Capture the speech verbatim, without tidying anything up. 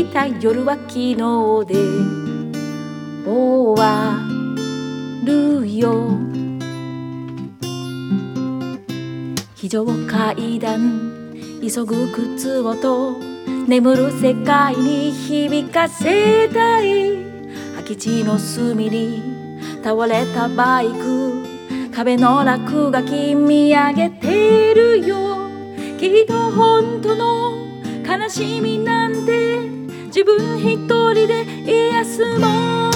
いた夜は昨日で終わるよ。非常階段急ぐ靴音眠る世界に響かせたい。空き地の隅に倒れたバイク壁の落書き見上げてるよ。きっと本当の悲しみなんて自分一人で癒すもん